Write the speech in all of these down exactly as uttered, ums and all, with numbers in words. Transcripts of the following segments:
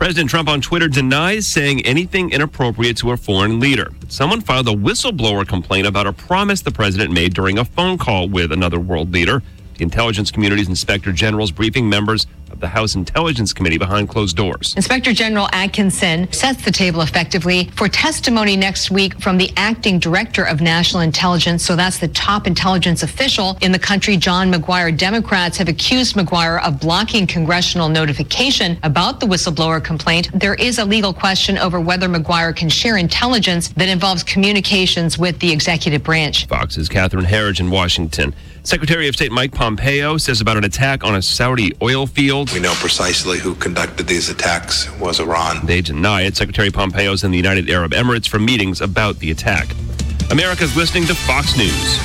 President Trump on Twitter denies saying anything inappropriate to a foreign leader. Someone filed a whistleblower complaint about a promise the president made during a phone call with another world leader. The intelligence community's inspector generals briefing members of the House Intelligence Committee behind closed doors. Inspector General Atkinson sets the table effectively for testimony next week from the acting director of national intelligence. So that's the top intelligence official in the country, John McGuire. Democrats have accused McGuire of blocking congressional notification about the whistleblower complaint. There is a legal question over whether McGuire can share intelligence that involves communications with the executive branch. Fox's Catherine Herridge in Washington. Secretary of State Mike Pompeo says about an attack on a Saudi oil field. We know precisely who conducted these attacks was Iran. They deny it. Secretary Pompeo's in the United Arab Emirates for meetings about the attack. America's listening to Fox News.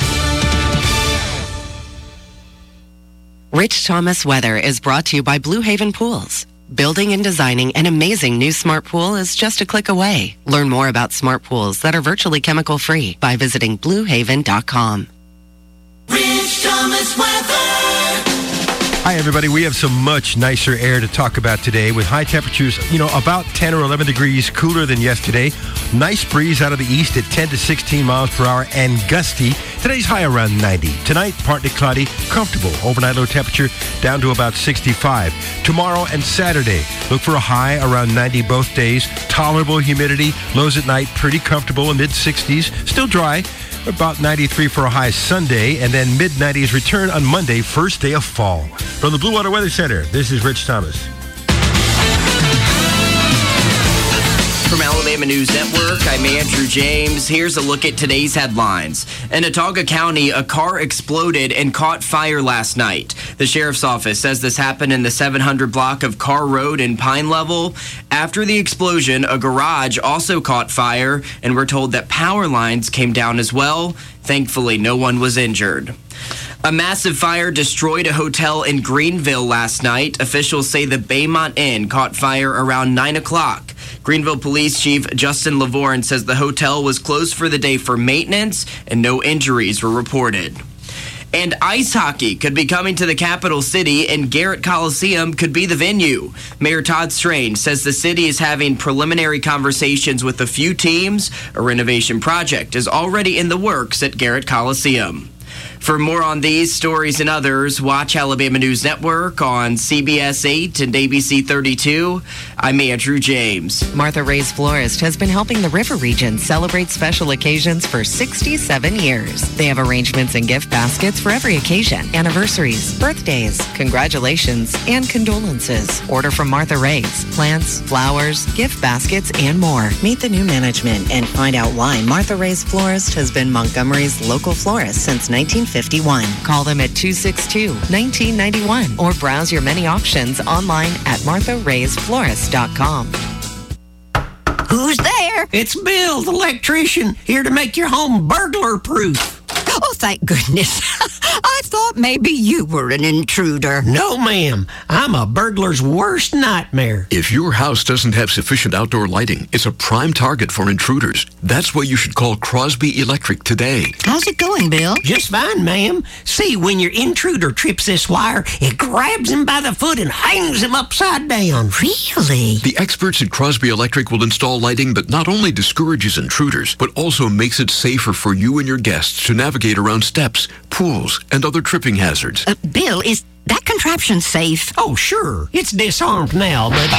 Rich Thomas Weather is brought to you by Blue Haven Pools. Building and designing an amazing new smart pool is just a click away. Learn more about smart pools that are virtually chemical-free by visiting blue haven dot com. Rich Thomas Weather. Hi, everybody. We have some much nicer air to talk about today with high temperatures, you know, about ten or eleven degrees cooler than yesterday. Nice breeze out of the east at ten to sixteen miles per hour and gusty. Today's high around ninety. Tonight, partly cloudy, comfortable. Overnight low temperature down to about sixty-five. Tomorrow and Saturday, look for a high around ninety both days. Tolerable humidity. Lows at night, pretty comfortable in mid sixties. Still dry. About ninety-three for a high Sunday, and then mid nineties return on Monday, first day of fall. From the Blue Water Weather Center, this is Rich Thomas. From Alabama News Network, I'm Andrew James. Here's a look at today's headlines. In Autauga County, a car exploded and caught fire last night. The sheriff's office says this happened in the seven hundred block of Carr Road in Pine Level. After the explosion, a garage also caught fire, and we're told that power lines came down as well. Thankfully, no one was injured. A massive fire destroyed a hotel in Greenville last night. Officials say the Baymont Inn caught fire around nine o'clock. Greenville Police Chief Justin Lavorne says the hotel was closed for the day for maintenance and no injuries were reported. And ice hockey could be coming to the capital city, and Garrett Coliseum could be the venue. Mayor Todd Strange says the city is having preliminary conversations with a few teams. A renovation project is already in the works at Garrett Coliseum. For more on these stories and others, watch Alabama News Network on C B S eight and A B C thirty-two. I'm Andrew James. Martha Ray's Florist has been helping the River region celebrate special occasions for sixty-seven years. They have arrangements and gift baskets for every occasion, anniversaries, birthdays, congratulations, and condolences. Order from Martha Ray's. Plants, flowers, gift baskets, and more. Meet the new management and find out why Martha Ray's Florist has been Montgomery's local florist since nineteen fifty-one. Call them at two six two, one nine nine one or browse your many options online at martha rays florist dot com. Who's there? It's Bill, the electrician, here to make your home burglar-proof. Oh, thank goodness. I thought maybe you were an intruder. No, ma'am. I'm a burglar's worst nightmare. If your house doesn't have sufficient outdoor lighting, it's a prime target for intruders. That's why you should call Crosby Electric today. How's it going, Bill? Just fine, ma'am. See, when your intruder trips this wire, it grabs him by the foot and hangs him upside down. Really? The experts at Crosby Electric will install lighting that not only discourages intruders, but also makes it safer for you and your guests to navigate around steps, pools, and other tripping hazards. Uh, Bill, is that contraption safe? Oh, sure. It's disarmed now, but...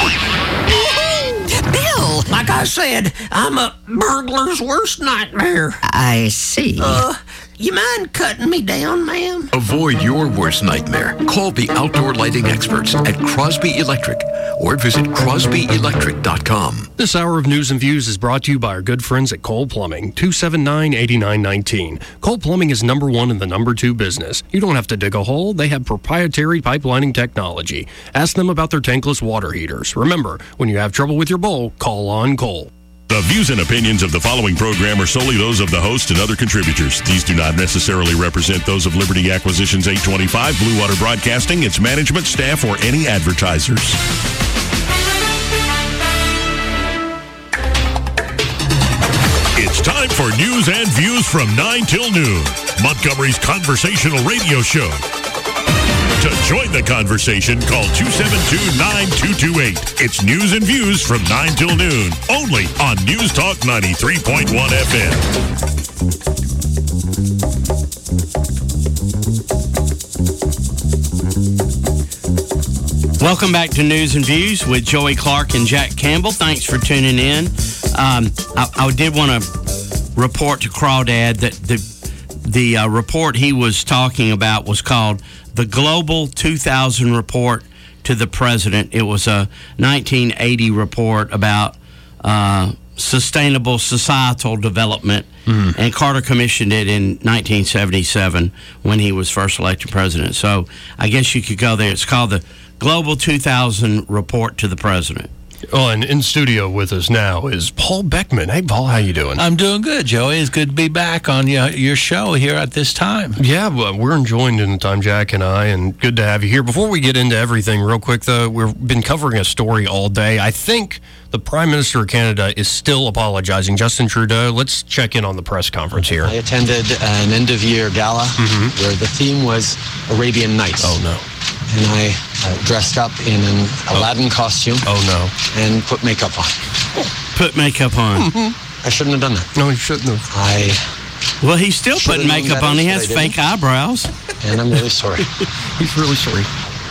Bill! Like I said, I'm a burglar's worst nightmare. I see. Uh, you mind cutting me down, ma'am? Avoid your worst nightmare. Call the outdoor lighting experts at Crosby Electric or visit crosby electric dot com. This hour of News and Views is brought to you by our good friends at Cole Plumbing, two seven nine, eight nine one nine. Cole Plumbing is number one in the number two business. You don't have to dig a hole. They have proprietary pipelining technology. Ask them about their tankless water heaters. Remember, when you have trouble with your bowl, call on Cole. The views and opinions of the following program are solely those of the host and other contributors. These do not necessarily represent those of Liberty Acquisitions eight twenty-five, Blue Water Broadcasting, its management, staff, or any advertisers. It's time for News and Views from nine till noon, Montgomery's conversational radio show. To join the conversation, call two seven two, nine two two eight. It's News and Views from nine till noon, only on News Talk ninety-three point one F M. Welcome back to News and Views with Joey Clark and Jack Campbell. Thanks for tuning in. Um, I, I did want to report to Crawdad that the the uh, report he was talking about was called the Global two thousand Report to the President. It was a nineteen eighty report about uh, sustainable societal development, mm. and Carter commissioned it in nineteen seventy-seven when he was first elected president. So I guess you could go there. It's called the Global two thousand Report to the President. Oh, and in studio with us now is Paul Beckman. Hey, Paul, how you doing? I'm doing good, Joey. It's good to be back on your, your show here at this time. Yeah, well, we're enjoying the time, Jack and I, and good to have you here. Before we get into everything, real quick, though, we've been covering a story all day. I think the Prime Minister of Canada is still apologizing. Justin Trudeau, let's check in on the press conference here. I attended an end-of-year gala mm-hmm. where the theme was Arabian Nights. Oh, no. And I uh, dressed up in an Aladdin oh. costume. Oh, no. And put makeup on. Put makeup on. Mm-hmm. I shouldn't have done that. No, you shouldn't have. I... Well, he's still putting makeup on. He has fake eyebrows. And I'm really sorry. He's really sorry.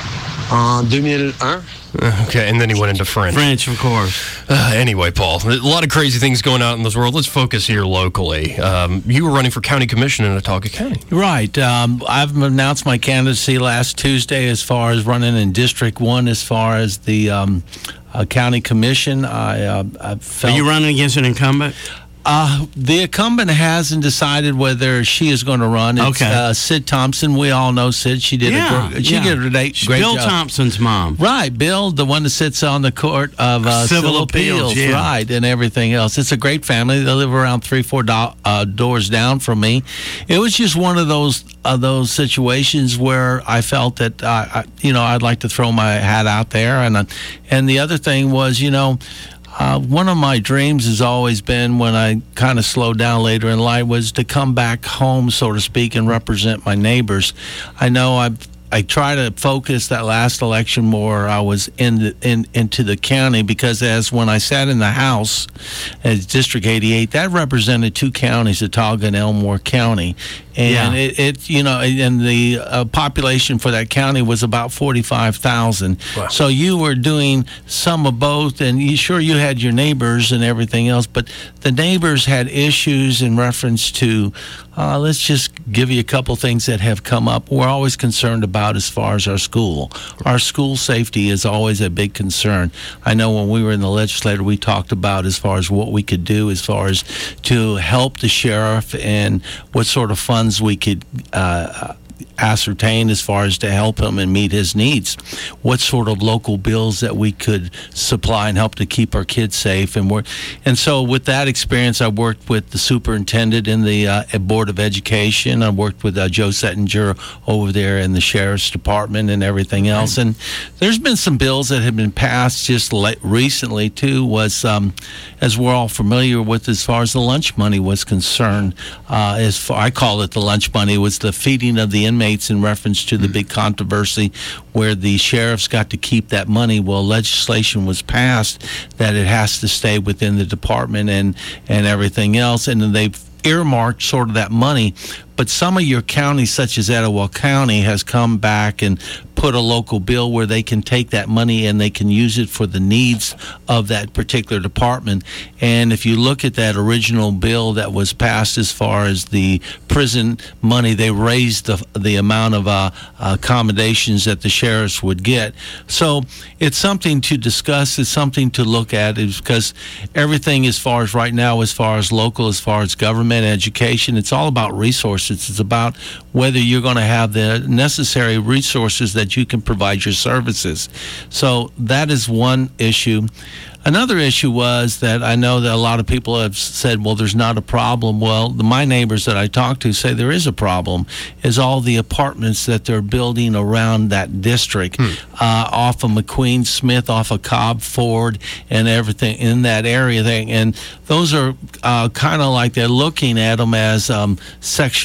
Uh, deux mille un. Okay, and then he went into French. French, of course. Uh, anyway, Paul, a lot of crazy things going on in this world. Let's focus here locally. Um, you were running for county commission in Autauga County. Right. Um, I've announced my candidacy last Tuesday as far as running in District one as far as the um, uh, county commission. I, uh, I felt... Are you running against an incumbent? Uh, the incumbent hasn't decided whether she is going to run. It's, okay. Uh, Sid Thompson. We all know Sid. She did yeah, a great, she yeah. did a great, great Bill job. Thompson's mom. Right. Bill, the one that sits on the court of uh, Civil, Civil Appeals. Appeals. Yeah. Right. And everything else. It's a great family. They live around three, four do- uh, doors down from me. It was just one of those uh, those situations where I felt that, uh, I, you know, I'd like to throw my hat out there. And, uh, and the other thing was, you know, Uh, one of my dreams has always been, when I kind of slowed down later in life, was to come back home, so to speak, and represent my neighbors. I know I I try to focus that last election more. I was in the, in into the county because as when I sat in the House as District eighty-eight, that represented two counties, Autauga and Elmore County. And yeah. it, it, you know, and the uh, population for that county was about forty-five thousand. Wow. So you were doing some of both, and you sure you had your neighbors and everything else, but the neighbors had issues in reference to, uh, let's just give you a couple things that have come up. We're always concerned about as far as our school. Our school safety is always a big concern. I know when we were in the legislature, we talked about as far as what we could do as far as to help the sheriff and what sort of funds we could uh, ascertain as far as to help him and meet his needs. What sort of local bills that we could supply and help to keep our kids safe. And we're, and so with that experience, I worked with the superintendent in the uh, Board of Education. I worked with uh, Joe Settinger over there in the Sheriff's Department and everything else. And there's been some bills that have been passed just late, recently, too, was, um, as we're all familiar with, as far as the lunch money was concerned. Uh, as far, I call it the lunch money. It was the feeding of the inmates in reference to the big controversy where the sheriffs got to keep that money. Well, legislation was passed that it has to stay within the department and, and everything else. And then they've earmarked sort of that money. But some of your counties, such as Etowah County, has come back and put a local bill where they can take that money and they can use it for the needs of that particular department. And if you look at that original bill that was passed as far as the prison money, they raised the the amount of uh, accommodations that the sheriffs would get. So it's something to discuss. It's something to look at, because everything as far as right now, as far as local, as far as government, education, it's all about resources. It's about whether you're going to have the necessary resources that you can provide your services. So that is one issue. Another issue was that I know that a lot of people have said, well, there's not a problem. Well, the, my neighbors that I talk to say there is a problem, is all the apartments that they're building around that district, hmm. uh, off of McQueen Smith, off of Cobb Ford, and everything in that area. Thing. And those are uh, kind of like they're looking at them as um, Section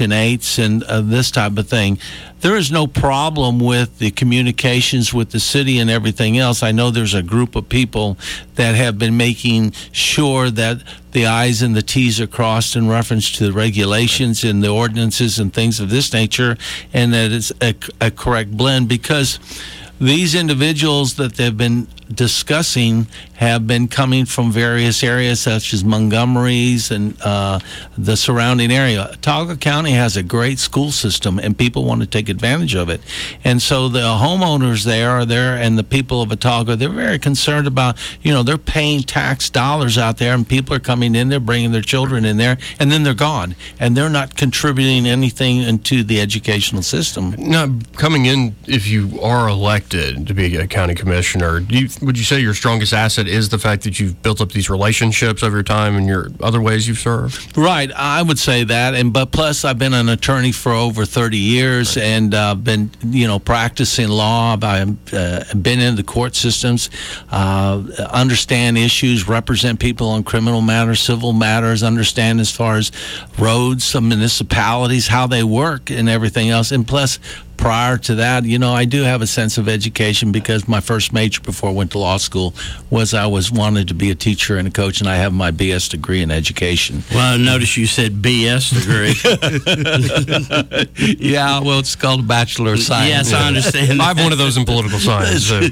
Section eights and uh, this type of thing. There is no problem with the communications with the city and everything else. I know there's a group of people that have been making sure that the I's and the T's are crossed in reference to the regulations and the ordinances and things of this nature, and that it's a, a correct blend, because these individuals that they've been discussing have been coming from various areas such as Montgomery's and uh, the surrounding area. Autauga County has a great school system, and people want to take advantage of it. And so the homeowners there are there, and the people of Autauga, they're very concerned about, you know, they're paying tax dollars out there, and people are coming in there, bringing their children in there, and then they're gone, and they're not contributing anything into the educational system. Now, coming in, if you are elected to be a county commissioner, do you, would you say your strongest asset is the fact that you've built up these relationships over time and your other ways you've served? Right, I would say that, and but plus I've been an attorney for over thirty years, right, and uh, been you know practicing law. I've uh, been in the court systems, uh, understand issues, represent people on criminal matters, civil matters, understand as far as roads, some municipalities, how they work, and everything else, and plus. Prior to that, you know, I do have a sense of education, because my first major before I went to law school was I was wanted to be a teacher and a coach, and I have my B S degree in education. Well, I noticed you said B S degree. Yeah, well, it's called a Bachelor of Science. Yes, I understand. I have one of those in political science. So.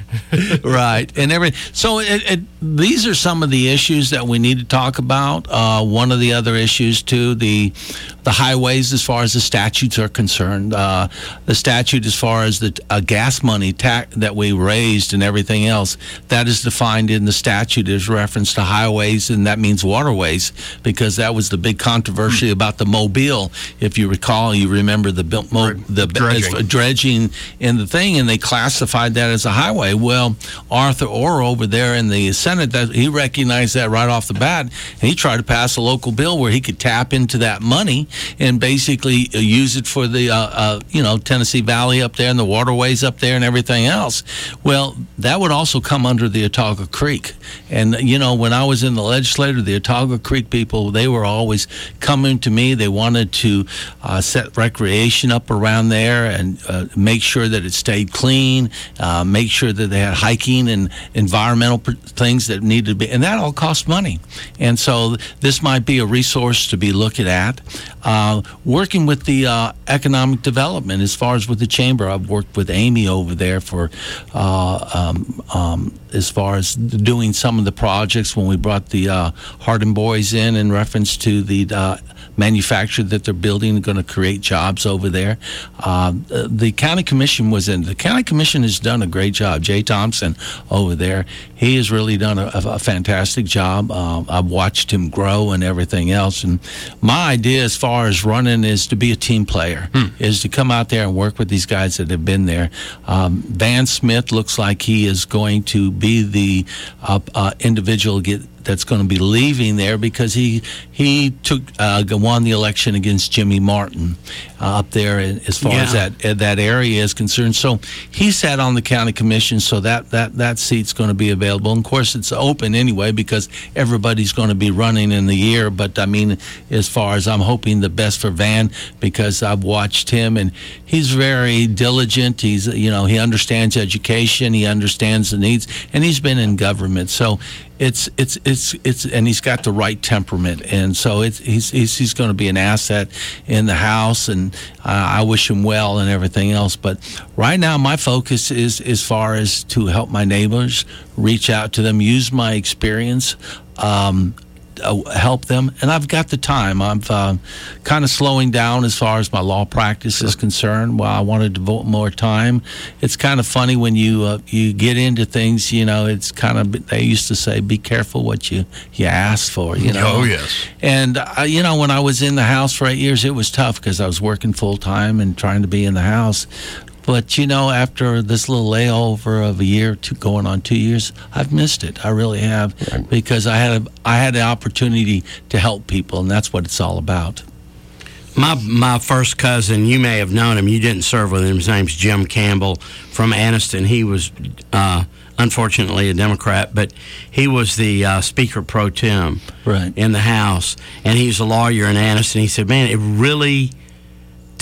Right, and every so it, it, these are some of the issues that we need to talk about. Uh, one of the other issues too, the the highways, as far as the statutes are concerned. Uh, the statute as far as the uh, gas money tax that we raised and everything else, that is defined in the statute as reference to highways, and that means waterways, because that was the big controversy about the Mobile. If you recall, you remember the mo- the dredging. As, dredging in the thing, and they classified that as a highway. Well, Arthur Orr over there in the Senate, that he recognized that right off the bat, and he tried to pass a local bill where he could tap into that money and basically uh, use it for the uh, uh, you know Tennessee Valley up there and the waterways up there and everything else. Well, that would also come under the Autauga Creek. And you know, when I was in the legislature, the Autauga Creek people, they were always coming to me. They wanted to uh, set recreation up around there and uh, make sure that it stayed clean, uh, make sure that they had hiking and environmental pr- things that needed to be, and that all cost money. And so this might be a resource to be looked at. Uh, working with the uh, economic development, as far as with the chamber, I've worked with Amy over there for uh, um, um, as far as doing some of the projects when we brought the uh, Hardin Boys in in reference to the uh, manufacturer that they're building, going to create jobs over there. Uh, the county commission was in. The county commission has done a great job. Jay Thompson over there, he has really done a, a fantastic job. Uh, I've watched him grow and everything else. And my idea as far as running is to be a team player, hmm. is to come out there and work with these guys that have been there. Um, Van Smith looks like he is going to be the uh, uh, individual get that's going to be leaving there, because he he took uh, won the election against Jimmy Martin uh, up there as far yeah. as that uh, that area is concerned. So he sat on the county commission, so that that that seat's going to be available. And of course, it's open anyway, because everybody's going to be running in the year. But I mean, as far as I'm hoping the best for Van, because I've watched him and he's very diligent. He's you know he understands education, he understands the needs, and he's been in government. So it's it's it's it's and he's got the right temperament, and so it's he's he's, he's going to be an asset in the House, and uh, I wish him well and everything else. But right now, my focus is as far as to help my neighbors, reach out to them, use my experience. Um, Uh, help them, and I've got the time. I'm uh, kind of slowing down as far as my law practice is concerned. Well, I want to devote more time. It's kind of funny when you uh, you get into things. You know, it's kind of, they used to say, "Be careful what you you ask for." You know. Oh yes. And uh, you know, when I was in the House for eight years, it was tough because I was working full time and trying to be in the House. But, you know, after this little layover of a year, two, going on two years, I've missed it. I really have, because I had a, I had the opportunity to help people, and that's what it's all about. My my first cousin, you may have known him. You didn't serve with him. His name's Jim Campbell from Anniston. He was, uh, unfortunately, a Democrat, but he was the uh, Speaker pro tem right. in the House, and he was a lawyer in Anniston. He said, man, it really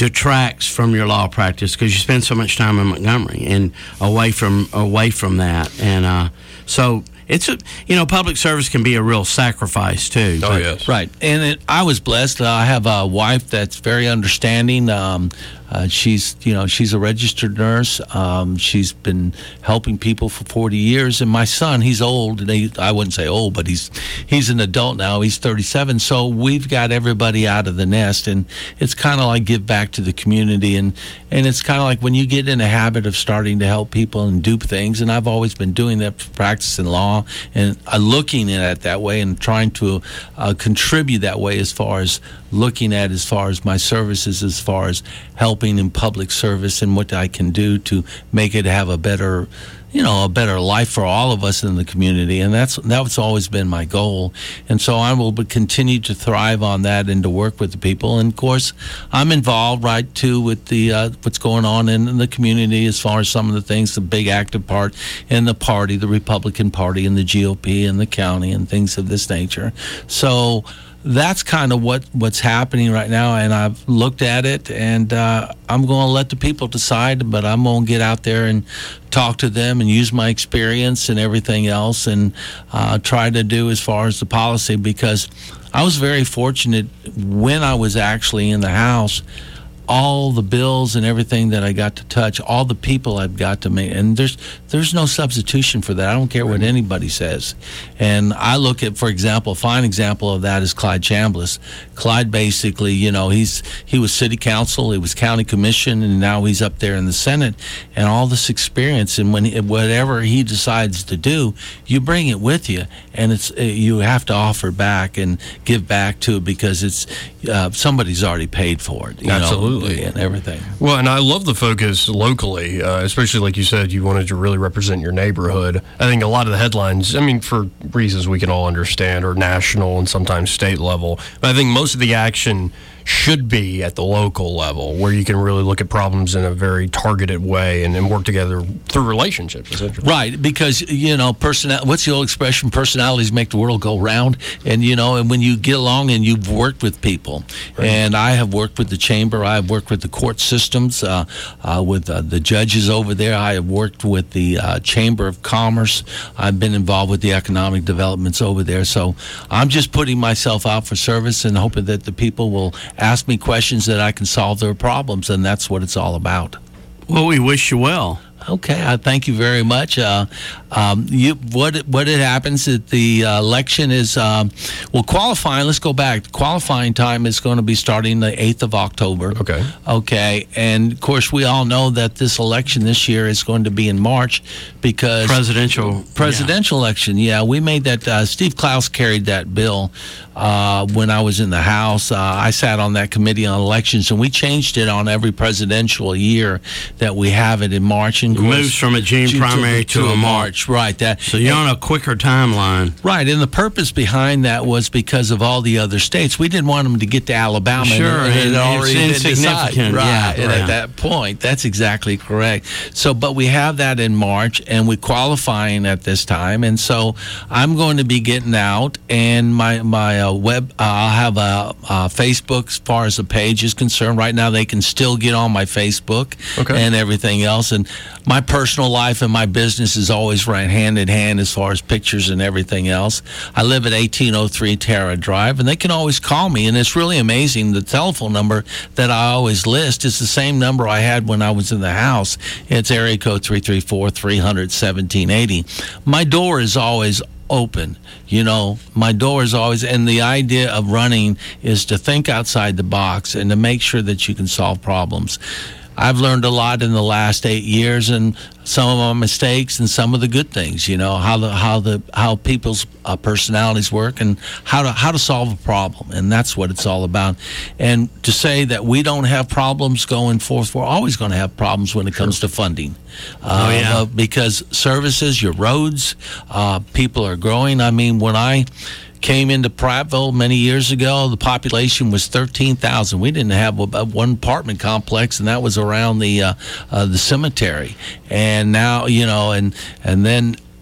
detracts from your law practice because you spend so much time in Montgomery and away from away from that. And uh, so it's a you know public service can be a real sacrifice too. Oh yes, right. And it, I was blessed. Uh, I have a wife that's very understanding. Um, Uh, she's, you know, she's a registered nurse. Um, she's been helping people for forty years. And my son, he's old, and he, I wouldn't say old, but he's he's an adult now. He's thirty-seven. So we've got everybody out of the nest, and it's kind of like give back to the community. And and it's kind of like when you get in a habit of starting to help people and do things. And I've always been doing that, practicing law, and uh, looking at it that way, and trying to uh, contribute that way as far as looking at as far as my services, as far as helping in public service and what I can do to make it have a better, you know, a better life for all of us in the community. And that's that's always been my goal. And so I will continue to thrive on that and to work with the people. And of course, I'm involved, right, too, with the uh, what's going on in, in the community as far as some of the things, the big active part in the party, the Republican Party and the G O P and the county and things of this nature. So that's kind of what, what's happening right now, and I've looked at it, and uh, I'm going to let the people decide, but I'm going to get out there and talk to them and use my experience and everything else and uh, try to do as far as the policy, because I was very fortunate when I was actually in the House. All the bills and everything that I got to touch, all the people I've got to make, and there's there's no substitution for that. I don't care what anybody says. And I look at, for example, a fine example of that is Clyde Chambliss. Clyde basically, you know, he's he was city council, he was county commission, and now he's up there in the Senate, and all this experience. And when he, whatever he decides to do, you bring it with you, and it's you have to offer back and give back to it because it's uh, somebody's already paid for it. You Absolutely. Know, and everything. Well, and I love the focus locally, uh, especially like you said, you wanted to really represent your neighborhood. I think a lot of the headlines, I mean, for reasons we can all understand, are national and sometimes state level. But I think most of the action should be at the local level, where you can really look at problems in a very targeted way and, and work together through relationships, essentially. Right, because, you know, personal. What's the old expression? Personalities make the world go round. And, you know, and when you get along and you've worked with people, right. And I have worked with the chamber, I have worked with the court systems, uh, uh, with uh, the judges over there, I have worked with the uh, Chamber of Commerce, I've been involved with the economic developments over there. So I'm just putting myself out for service and hoping that the people will ask me questions that I can solve their problems, and that's what it's all about. Well, we wish you well. Okay, I thank you very much. Uh, um, you, what what it happens at the uh, election is, um, well, qualifying, let's go back. Qualifying time is going to be starting the eighth of October. Okay. Okay, and of course, we all know that this election this year is going to be in March because... Presidential. Presidential yeah. election, yeah. We made that, uh, Steve Klaus carried that bill uh, when I was in the House. Uh, I sat on that committee on elections, and we changed it on every presidential year that we have it in March. And it moves from a June primary to, to, to a March. Right. That, so you're and, on a quicker timeline. Right. And the purpose behind that was because of all the other states. We didn't want them to get to Alabama. Sure. And, and, and already it's insignificant. Right. Yeah, and right. at that point, that's exactly correct. So, but we have that in March, and we're qualifying at this time. And so I'm going to be getting out, and my, my uh, web, uh, I'll have a, a Facebook as far as the page is concerned. Right now, they can still get on my Facebook okay. and everything else. And my personal life and my business is always right hand in hand as far as pictures and everything else. I live at eighteen oh three Tara Drive, and they can always call me. And it's really amazing. The telephone number that I always list is the same number I had when I was in the House. It's area code three three four, three hundred, seventeen eighty. My door is always open. You know, my door is always, and the idea of running is to think outside the box and to make sure that you can solve problems. I've learned a lot in the last eight years, and some of my mistakes and some of the good things. You know, how the how the how people's uh, personalities work and how to how to solve a problem, and that's what it's all about. And to say that we don't have problems going forth, we're always going to have problems when it comes sure. to funding. Uh, oh yeah, uh, because services, your roads, uh, people are growing. I mean, when I came into Prattville many years ago, the population was thirteen thousand. We didn't have a, a one apartment complex, and that was around the uh, uh, the cemetery. And now, you know, and and then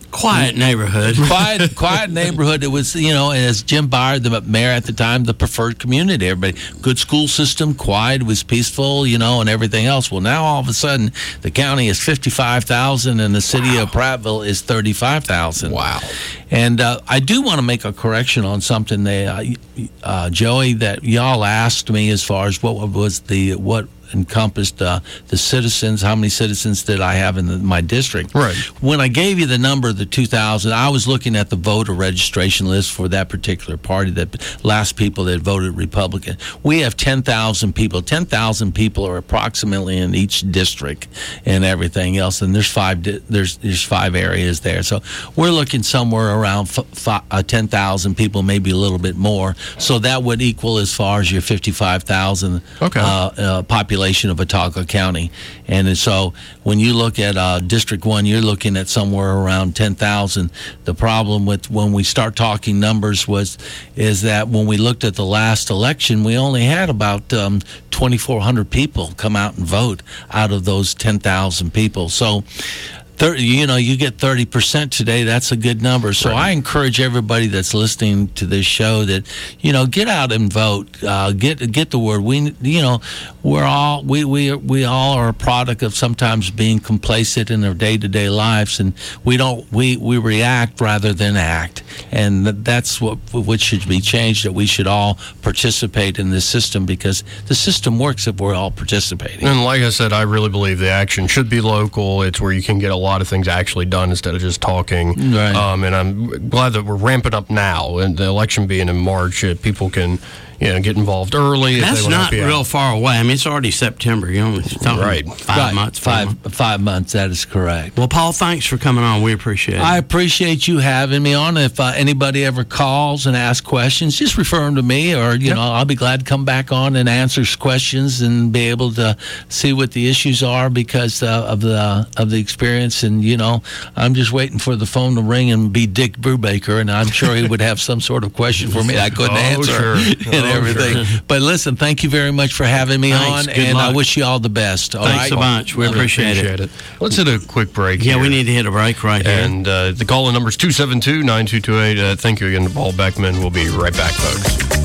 Quiet neighborhood. quiet, quiet neighborhood. It was, you know, as Jim Byer, the mayor at the time, the preferred community. Everybody, good school system, quiet, was peaceful, you know, and everything else. Well, now all of a sudden, the county is fifty-five thousand and the city wow. of Prattville is thirty-five thousand. Wow. And uh, I do want to make a correction on something that, uh, uh, Joey, that y'all asked me as far as what was the, what encompassed uh, the citizens, how many citizens did I have in the, my district. Right. When I gave you the number, the two thousand, I was looking at the voter registration list for that particular party, that last people that voted Republican. We have ten thousand people. ten thousand people are approximately in each district and everything else, and there's five there's there's five areas there. So we're looking somewhere around f- f- uh, ten thousand people, maybe a little bit more. So that would equal as far as your fifty-five thousand okay. uh, uh, population of Watauga County. And so when you look at uh, District one, you're looking at somewhere around ten thousand. The problem with when we start talking numbers was is that when we looked at the last election, we only had about um, twenty-four hundred people come out and vote out of those ten thousand people. So thirty, you know, you get thirty percent today. That's a good number. So right. I encourage everybody that's listening to this show that, you know, get out and vote. Uh, get get the word. We, you know, we're all we we we all are a product of sometimes being complacent in our day to day lives, and we don't we we react rather than act, and that's what what should be changed. That we should all participate in this system because the system works if we're all participating. And like I said, I really believe the action should be local. It's where you can get a lot of things actually done instead of just talking. Right. Um, and I'm glad that we're ramping up now, and the election being in March, uh, people can, you know, get involved early. That's not real far away. I mean, it's already September. You know, talking right. five right. months. Five months. five months. That is correct. Well, Paul, thanks for coming on. We appreciate it. I appreciate you having me on. If uh, anybody ever calls and asks questions, just refer them to me, or you yep. know, I'll be glad to come back on and answer questions and be able to see what the issues are because uh, of the of the experience. And you know, I'm just waiting for the phone to ring and be Dick Brubaker, and I'm sure he would have some sort of question for me I couldn't oh, answer sure. and oh, everything. Sure. But listen, thank you very much for having me Thanks. on, Good and luck. I wish you all the best. All Thanks right? so much. We appreciate, appreciate it. it. Let's hit a quick break. Yeah, here. we need to hit a break right here. And uh, the call-in number is two seven two, nine two two eight. Uh, thank you again to Paul Beckman. We'll be right back, folks.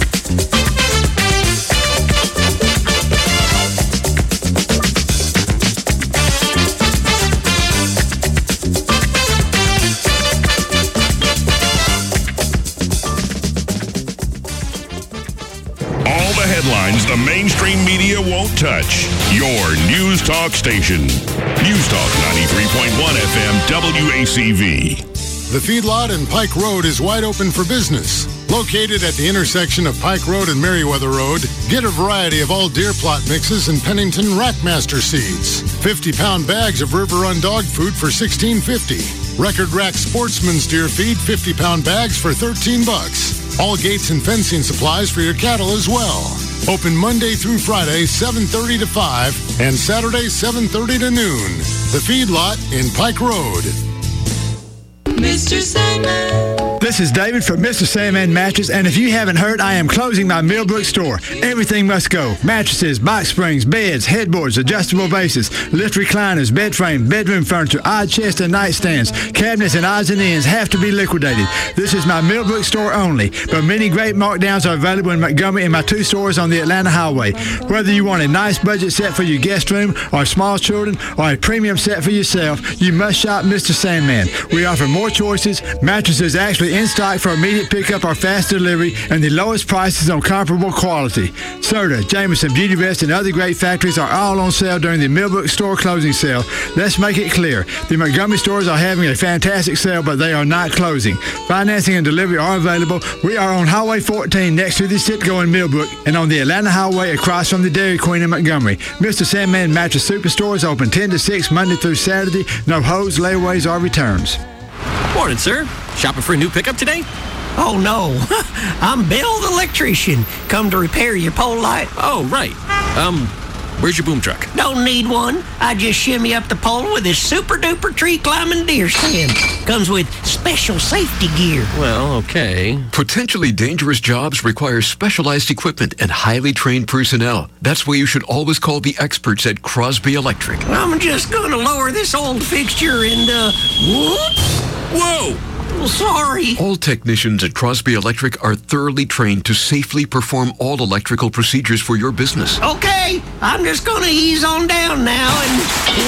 Headlines the mainstream media won't touch. Your News Talk station. News Talk ninety-three point one F M W A C V. The feedlot in Pike Road is wide open for business. Located at the intersection of Pike Road and Meriwether Road, get a variety of all deer plot mixes and Pennington Rackmaster seeds. fifty-pound bags of River Run dog food for sixteen fifty. Record Rack Sportsman's deer feed fifty-pound bags for thirteen bucks. All gates and fencing supplies for your cattle as well. Open Monday through Friday, seven thirty to five, and Saturday, seven thirty to noon. The feedlot in Pike Road. Mister Sandman. This is David from Mister Sandman Mattress, and if you haven't heard, I am closing my Millbrook store. Everything must go. Mattresses, box springs, beds, headboards, adjustable bases, lift recliners, bed frame, bedroom furniture, odd chest and nightstands, cabinets and odds and ends have to be liquidated. This is my Millbrook store only, but many great markdowns are available in Montgomery and my two stores on the Atlanta Highway. Whether you want a nice budget set for your guest room or small children or a premium set for yourself, you must shop Mister Sandman. We offer more choices, mattresses actually in stock for immediate pickup or fast delivery, and the lowest prices on comparable quality. Serta, Jameson, Beauty Rest, and other great factories are all on sale during the Millbrook store closing sale. Let's make it clear. The Montgomery stores are having a fantastic sale, but they are not closing. Financing and delivery are available. We are on Highway fourteen next to the Citgo in Millbrook and on the Atlanta Highway across from the Dairy Queen in Montgomery. Mister Sandman Mattress Superstore is open ten to six Monday through Saturday. No holds, layaways, or returns. Morning, sir. Shopping for a new pickup today? Oh, no. I'm Bill the electrician. Come to repair your pole light. Oh, right. Um, where's your boom truck? Don't need one. I just shimmy up the pole with this super-duper tree-climbing deer stand. Comes with special safety gear. Well, okay. Potentially dangerous jobs require specialized equipment and highly trained personnel. That's why you should always call the experts at Crosby Electric. I'm just going to lower this old fixture and, uh, whoops. Whoa! Sorry. All technicians at Crosby Electric are thoroughly trained to safely perform all electrical procedures for your business. Okay, I'm just gonna ease on down now and...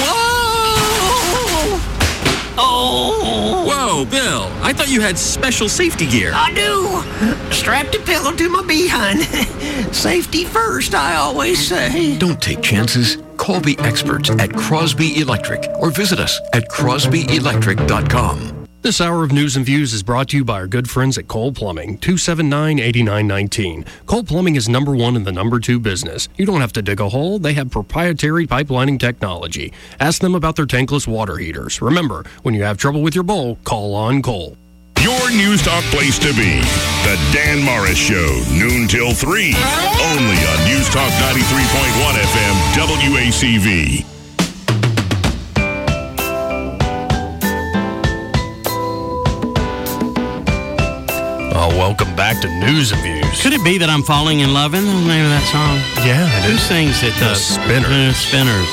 Whoa! Oh! Whoa, Bill. I thought you had special safety gear. I do. Strapped a pillow to my behind. Safety first, I always say. Don't take chances. Call the experts at Crosby Electric or visit us at crosby electric dot com. This hour of News and Views is brought to you by our good friends at Cole Plumbing, two seven nine, eight nine one nine. Cole Plumbing is number one in the number two business. You don't have to dig a hole. They have proprietary pipelining technology. Ask them about their tankless water heaters. Remember, when you have trouble with your bowl, call on Cole. Your News Talk place to be. The Dan Morris Show, noon till three. Only on News Talk ninety-three point one F M, W A C V. Oh, welcome back to News and Views. Could it be that I'm falling in love? Isn't the name of that song? Yeah, it Who is. sings it? The Spinners. Uh, Spinners.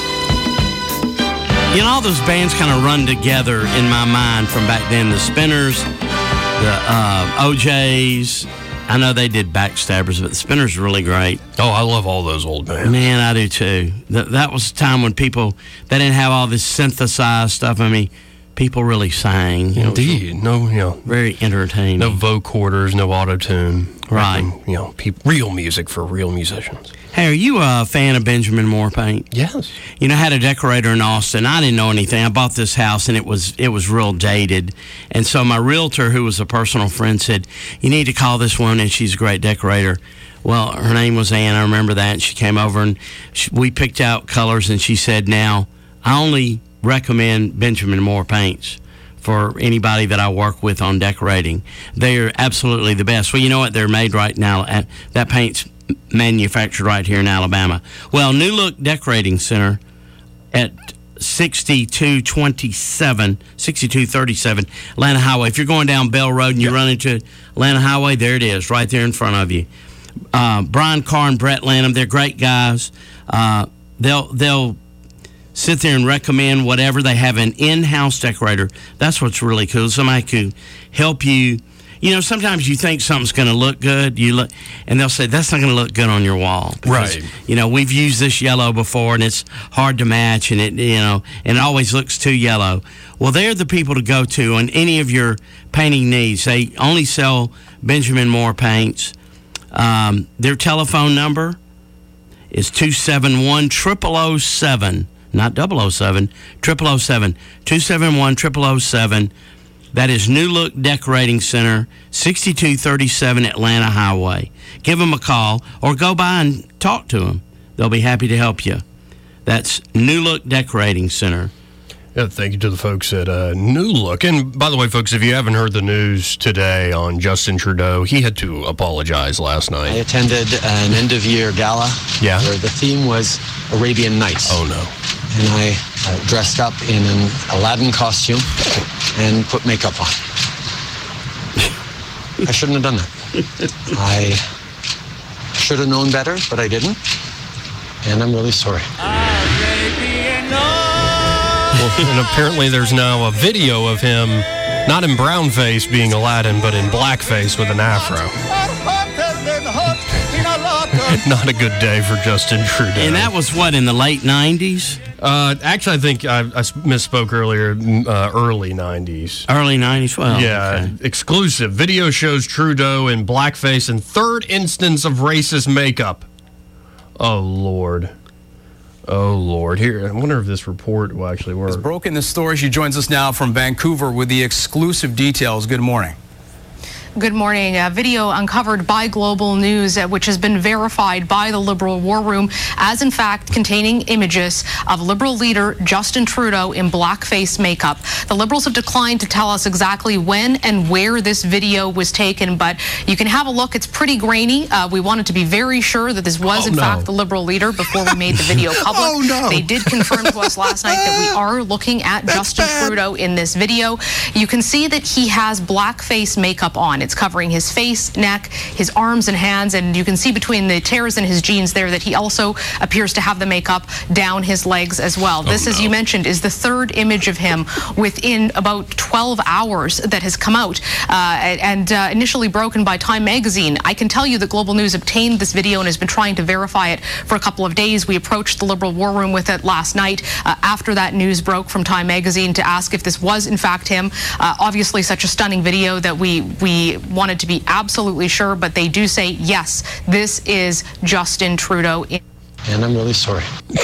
You know, all those bands kind of run together in my mind from back then. The Spinners, the uh, O Js. I know they did Backstabbers, but the Spinners are really great. Oh, I love all those old bands. Man, I do too. That, that was a time when people, they didn't have all this synthesized stuff. I mean, people really sang. You Indeed. Know, no, you know. Very entertaining. No vocorders, no auto-tune. Right. Nothing, you know, pe- real music for real musicians. Hey, are you a fan of Benjamin Moore paint? Yes. You know, I had a decorator in Austin. I didn't know anything. I bought this house, and it was it was real dated. And so my realtor, who was a personal friend, said, you need to call this woman, and she's a great decorator. Well, her name was Ann. I remember that. And she came over, and she, we picked out colors, and she said, now, I only recommend Benjamin Moore paints for anybody that I work with on decorating. They are absolutely the best. Well, you know what? They're made right now. At, that paint's manufactured right here in Alabama. Well, New Look Decorating Center at sixty-two twenty-seven, sixty-two thirty-seven Atlanta Highway. If you're going down Bell Road and you run into Atlanta Highway, there it is, right there in front of you. Uh, Brian Carr and Brett Lanham, they're great guys. Uh, they'll they'll sit there and recommend whatever. They have an in-house decorator. That's what's really cool. Somebody could help you. You know, sometimes you think something's going to look good, you look, and they'll say, that's not going to look good on your wall. Because, right. You know, we've used this yellow before, and it's hard to match, and it, you know, and it always looks too yellow. Well, they're the people to go to on any of your painting needs. They only sell Benjamin Moore paints. Um, their telephone number is two seven one, zero zero zero seven, not double oh seven, triple oh seven, two seven one, triple oh seven. That is New Look Decorating Center, sixty-two thirty-seven Atlanta Highway. Give them a call or go by and talk to them. They'll be happy to help you. That's New Look Decorating Center. Yeah, thank you to the folks at uh, New Look. And by the way, folks, if you haven't heard the news today on Justin Trudeau, he had to apologize last night. I attended an end-of-year gala yeah. where the theme was Arabian Nights. Oh, no. And I uh, dressed up in an Aladdin costume and put makeup on. I shouldn't have done that. I should have known better, but I didn't. And I'm really sorry. Well, and apparently there's now a video of him, not in brown face being Aladdin, but in blackface with an afro. Not a good day for Justin Trudeau. And that was what, in the late nineties? Uh, actually, I think I, I misspoke earlier. Uh, early nineties. Early nineties. Well, yeah. Okay. Exclusive video shows Trudeau in blackface and third instance of racist makeup. Oh Lord. Oh Lord. Here, I wonder if this report will actually work. It's broken the story. She joins us now from Vancouver with the exclusive details. Good morning. Good morning. A video uncovered by Global News, uh, which has been verified by the Liberal War Room as, in fact, containing images of Liberal leader Justin Trudeau in blackface makeup. The Liberals have declined to tell us exactly when and where this video was taken, but you can have a look. It's pretty grainy. Uh, we wanted to be very sure that this was, oh, in no. fact, the Liberal leader before we made the video public. Oh, no. They did confirm to us last night that we are looking at That's Justin bad. Trudeau in this video. You can see that he has blackface makeup on. It's covering his face, neck, his arms and hands, and you can see between the tears in his jeans there that he also appears to have the makeup down his legs as well. Oh, this, no. as you mentioned, is the third image of him within about twelve hours that has come out, uh, and uh, initially broken by Time Magazine. I can tell you that Global News obtained this video and has been trying to verify it for a couple of days. We approached the Liberal War Room with it last night uh, after that news broke from Time Magazine to ask if this was in fact him. Uh, obviously such a stunning video that we we wanted to be absolutely sure, but they do say yes, this is Justin Trudeau. And I'm really sorry.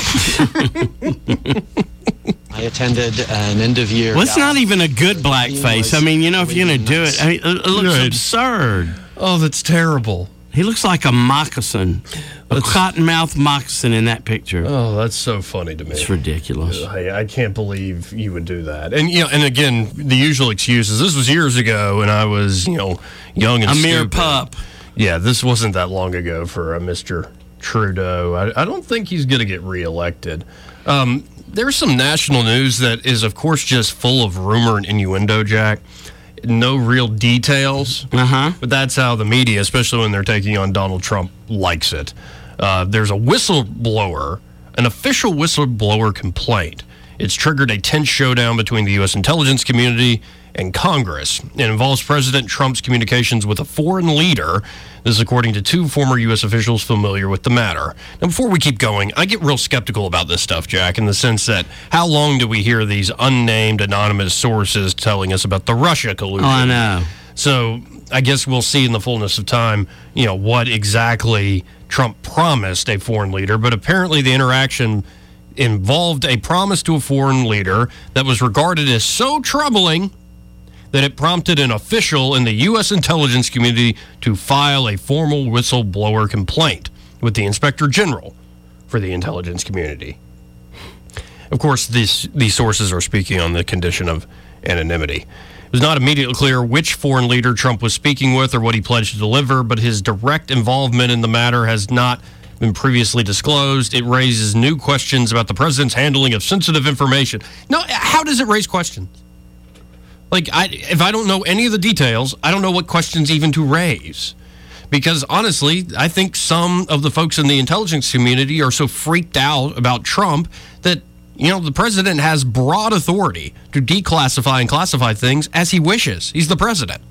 I attended an end of year. Well, it's not even a good blackface. I mean, you know, if you're going to do it, I mean, it looks Good. absurd. Oh, that's terrible. He looks like a moccasin, a cottonmouth moccasin in that picture. Oh, that's so funny to me. It's ridiculous. I, I can't believe you would do that. And you know, and again, the usual excuses. This was years ago, and I was, you know, young and A mere stupid. pup. Yeah, this wasn't that long ago for uh, Mister Trudeau. I, I don't think he's going to get reelected. Um, there's some national news that is, of course, just full of rumor and innuendo, Jack. No real details, uh-huh. but that's how the media, especially when they're taking on Donald Trump, likes it. Uh, there's a whistleblower, an official whistleblower complaint. It's triggered a tense showdown between the U S intelligence community and Congress. It involves President Trump's communications with a foreign leader. This is according to two former U S officials familiar with the matter. Now, before we keep going, I get real skeptical about this stuff, Jack, in the sense that how long do we hear these unnamed, anonymous sources telling us about the Russia collusion? Oh, I know. So I guess we'll see in the fullness of time, you know, what exactly Trump promised a foreign leader. But apparently the interaction involved a promise to a foreign leader that was regarded as so troubling that it prompted an official in the U S intelligence community to file a formal whistleblower complaint with the Inspector General for the intelligence community. Of course, these, these sources are speaking on the condition of anonymity. It was not immediately clear which foreign leader Trump was speaking with or what he pledged to deliver, but his direct involvement in the matter has not been previously disclosed. It raises new questions about the president's handling of sensitive information. No, how does it raise questions? Like, I, if I don't know any of the details, I don't know what questions even to raise. Because, honestly, I think some of the folks in the intelligence community are so freaked out about Trump that, you know, the president has broad authority to declassify and classify things as he wishes. He's the president.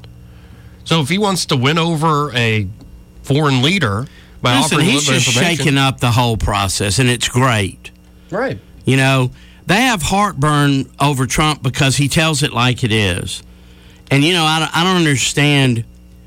So if he wants to win over a foreign leader by Listen, offering he's just shaking up the whole process, and it's great. Right. You know, they have heartburn over Trump because he tells it like it is. And, you know, I don't, I don't understand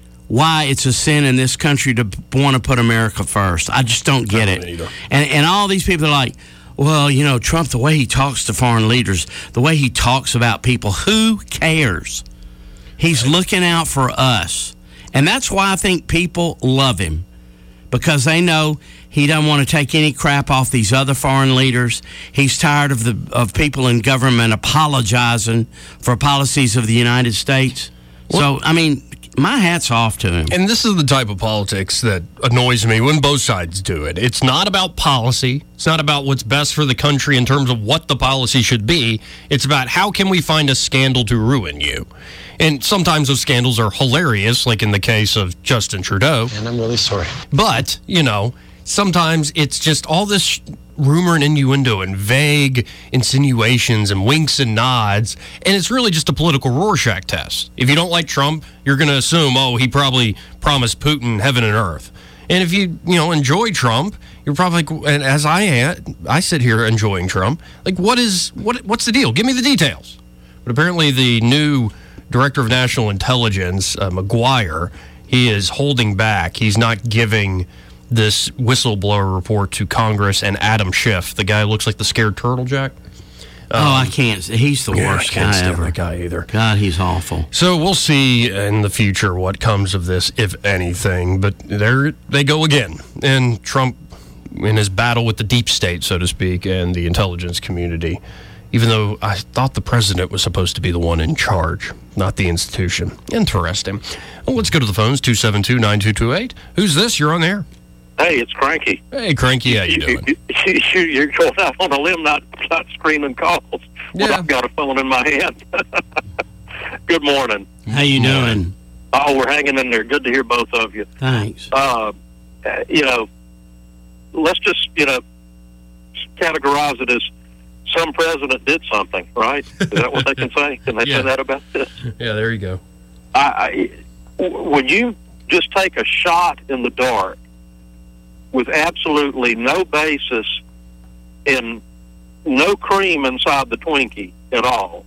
why it's a sin in this country to want to put America first. I just don't get it. And, and all these people are like, well, you know, Trump, the way he talks to foreign leaders, the way he talks about people, who cares? He's looking out for us. And that's why I think people love him, because they know he doesn't want to take any crap off these other foreign leaders. He's tired of the of people in government apologizing for policies of the United States. So, I mean, my hat's off to him. And this is the type of politics that annoys me when both sides do it. It's not about policy. It's not about what's best for the country in terms of what the policy should be. It's about how can we find a scandal to ruin you. And sometimes those scandals are hilarious, like in the case of Justin Trudeau. And I'm really sorry. But, you know, sometimes it's just all this rumor and innuendo and vague insinuations and winks and nods, and it's really just a political Rorschach test. If you don't like Trump, you're going to assume, oh, he probably promised Putin heaven and earth. And if you, you know, enjoy Trump, you're probably like, and as I am, I sit here enjoying Trump, like, what is, what, what's the deal? Give me the details. But apparently the new Director of National Intelligence, uh, McGuire, he is holding back. He's not giving this whistleblower report to Congress and Adam Schiff, the guy who looks like the scared turtle, Jack. Um, oh, I can't. He's the yeah, worst I can't guy stand ever. that guy either. God, he's awful. So we'll see in the future what comes of this, if anything. But there they go again. And Trump, in his battle with the deep state, so to speak, and the intelligence community, even though I thought the president was supposed to be the one in charge, not the institution. Interesting. Well, let's go to the phones, two seven two, nine two two eight. Who's this? You're on the air. Hey, it's Cranky. Hey, Cranky, how you doing? You're going out on a limb, not, not screening calls. Yeah. Well, I've got a phone in my hand. Good morning. How you doing? Oh, we're hanging in there. Good to hear both of you. Thanks. Uh, you know, let's just, you know, categorize it as some president did something, right? Is that what they can say? Can they Yeah. say that about this? Yeah, there you go. I, I, when you just take a shot in the dark with absolutely no basis and no cream inside the Twinkie at all,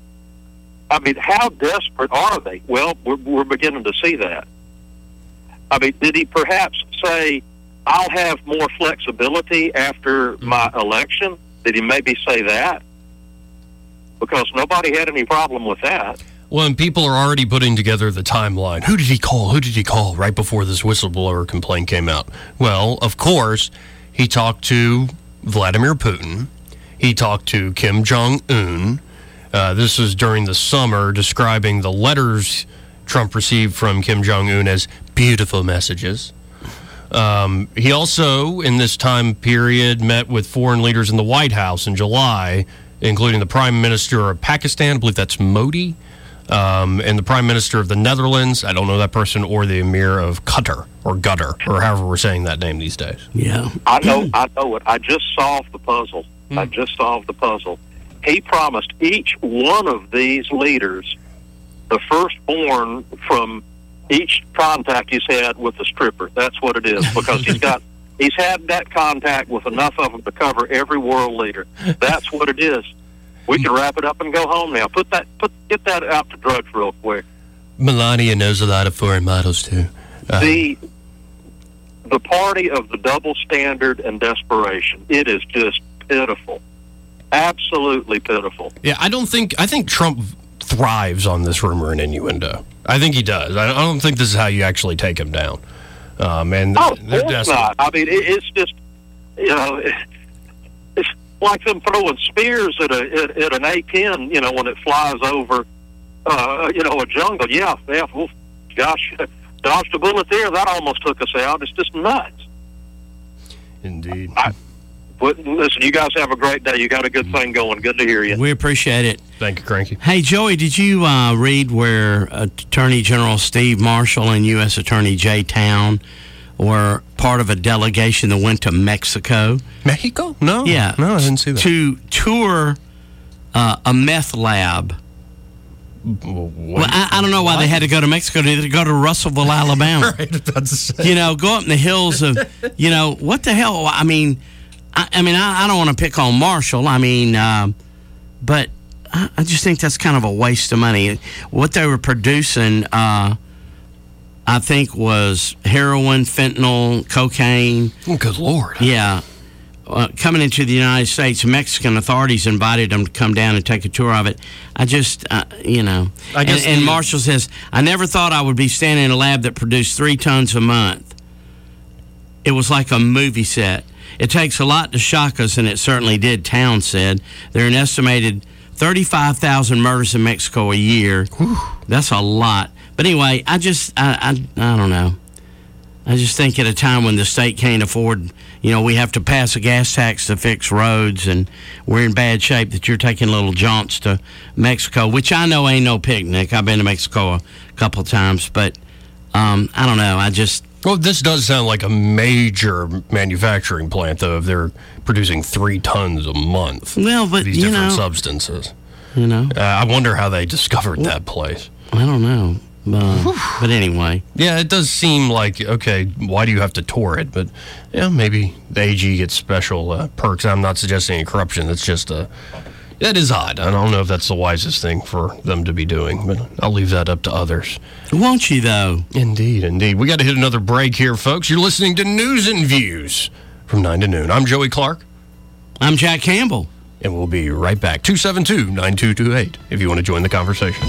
I mean, how desperate are they? Well, we're, we're beginning to see that. I mean, did he perhaps say, I'll have more flexibility after my election? Did he maybe say that? Because nobody had any problem with that. Well, and people are already putting together the timeline. Who did he call? Who did he call right before this whistleblower complaint came out? Well, of course, he talked to Vladimir Putin. He talked to Kim Jong-un. Uh, this was during the summer, describing the letters Trump received from Kim Jong-un as beautiful messages. Um, he also, in this time period, met with foreign leaders in the White House in July, including the Prime Minister of Pakistan, I believe that's Modi, um, and the Prime Minister of the Netherlands, I don't know that person, or the Emir of Qatar, or Qatar, or however we're saying that name these days. Yeah. I know, I know it. I just solved the puzzle. Hmm. I just solved the puzzle. He promised each one of these leaders the firstborn from each contact he's had with the stripper. That's what it is, because he's got he's had that contact with enough of them to cover every world leader. That's what it is. We can wrap it up and go home now. Put that, put get that out to drugs real quick. Melania knows a lot of foreign models, too. Uh, The the party of the double standard and desperation. It is just pitiful. Absolutely pitiful. Yeah, I don't think, I think Trump thrives on this rumor and innuendo. I think he does. I I don't think this is how you actually take him down. Um, and Oh, of they're course desperate. not. I mean, it, it's just, you know, it, it's like them throwing spears at a at, at an A ten, you know, when it flies over, uh, you know, a jungle. Yeah, yeah. Well, gosh, dodged a bullet there. That almost took us out. It's just nuts. Indeed. I, but listen, you guys have a great day. You got a good thing going. Good to hear you. We appreciate it. Thank you, Cranky. Hey, Joey, did you uh, read where Attorney General Steve Marshall and U S Attorney Jay Town were part of a delegation that went to Mexico? Mexico? No. Yeah. No, I didn't see that. To tour uh, a meth lab. Well, I, I don't know why they had to go to Mexico. They had to go to Russellville, Alabama. Right, that's the same. You know, go up in the hills of, you know, what the hell? I mean, I, I mean, I, I don't want to pick on Marshall. I mean, uh, but I, I just think that's kind of a waste of money. What they were producing, uh, I think, was heroin, fentanyl, cocaine. Oh, good Lord. Yeah. Uh, coming into the United States, Mexican authorities invited them to come down and take a tour of it. I just, uh, you know. I guess and, and the- Marshall says, I never thought I would be standing in a lab that produced three tons a month. It was like a movie set. It takes a lot to shock us, and it certainly did, Town said. There are an estimated thirty-five thousand murders in Mexico a year. Whew. That's a lot. But anyway, I just, I, I, I don't know. I just think at a time when the state can't afford, you know, we have to pass a gas tax to fix roads, and we're in bad shape, that you're taking little jaunts to Mexico, which I know ain't no picnic. I've been to Mexico a couple of times, but um, I don't know. I just... Well, this does sound like a major manufacturing plant, though, if they're producing three tons a month. Well, but, of these you different know, substances. You know? Uh, I wonder how they discovered that place. I don't know. Uh, but anyway. Yeah, it does seem like, okay, why do you have to tour it? But, yeah, maybe the A G gets special uh, perks. I'm not suggesting any corruption. It's just, uh, that is odd. I don't know if that's the wisest thing for them to be doing, but I'll leave that up to others. Won't you, though? Indeed, indeed. We got to hit another break here, folks. You're listening to News and Views from nine to noon. I'm Joey Clark. I'm Jack Campbell. And we'll be right back. two seven two, nine two two eight if you want to join the conversation.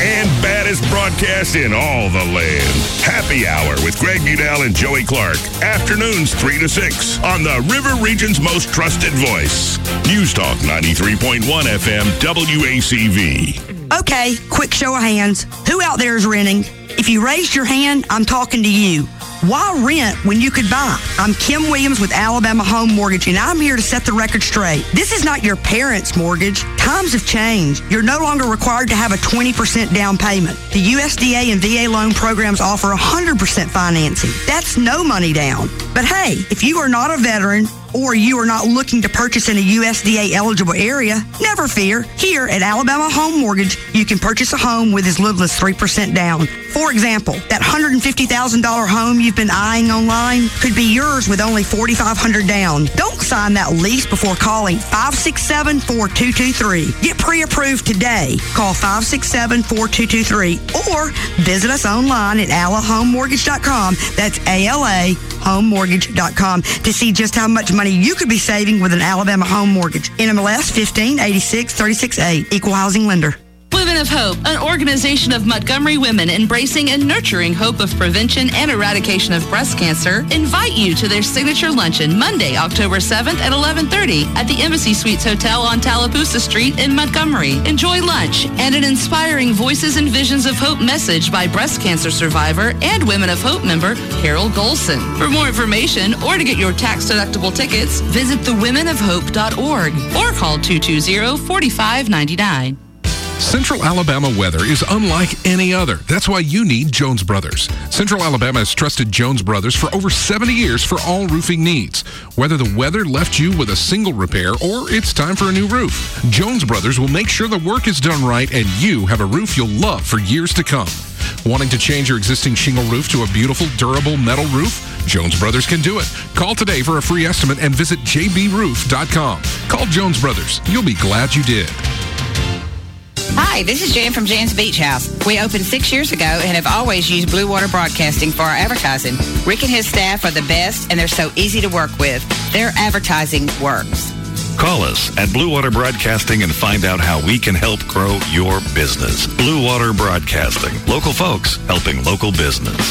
and baddest broadcast in all the land. Happy Hour with Greg Udell and Joey Clark. Afternoons three to six on the River Region's most trusted voice. News Talk ninety-three point one F M W A C V. Okay, quick show of hands. Who out there is renting? If you raised your hand, I'm talking to you. Why rent when you could buy? I'm Kim Williams with Alabama Home Mortgage, and I'm here to set the record straight. This is not your parents' mortgage. Times have changed. You're no longer required to have a twenty percent down payment. The U S D A and V A loan programs offer one hundred percent financing. That's no money down. But hey, if you are not a veteran or you are not looking to purchase in a U S D A eligible area, never fear. Here at Alabama Home Mortgage, you can purchase a home with as little as three percent down. For example, that one hundred fifty thousand dollars home you've been eyeing online could be yours with only four thousand five hundred dollars down. Don't sign that lease before calling five six seven, four two two three. Get pre-approved today. Call five six seven, four two two three or visit us online at ala home mortgage dot com. That's A L A home mortgage dot com to see just how much money you could be saving with an Alabama home mortgage. N M L S fifteen eighty-six thirty-six A, Equal Housing Lender. Women of Hope, an organization of Montgomery women embracing and nurturing hope of prevention and eradication of breast cancer, invite you to their signature luncheon Monday, October seventh at eleven thirty at the Embassy Suites Hotel on Tallapoosa Street in Montgomery. Enjoy lunch and an inspiring Voices and Visions of Hope message by breast cancer survivor and Women of Hope member Carol Golson. For more information or to get your tax-deductible tickets, visit the women of hope dot org or call two two zero, four five nine nine. Central Alabama weather is unlike any other. That's why you need Jones Brothers. Central Alabama has trusted Jones Brothers for over seventy years for all roofing needs. Whether the weather left you with a single repair or it's time for a new roof, Jones Brothers will make sure the work is done right and you have a roof you'll love for years to come. Wanting to change your existing shingle roof to a beautiful, durable metal roof? Jones Brothers can do it. Call today for a free estimate and visit j b roof dot com. Call Jones Brothers. You'll be glad you did. Hi, this is Jan from Jan's Beach House. We opened six years ago and have always used Blue Water Broadcasting for our advertising. Rick and his staff are the best, and they're so easy to work with. Their advertising works. Call us at Blue Water Broadcasting and find out how we can help grow your business. Blue Water Broadcasting. Local folks helping local business.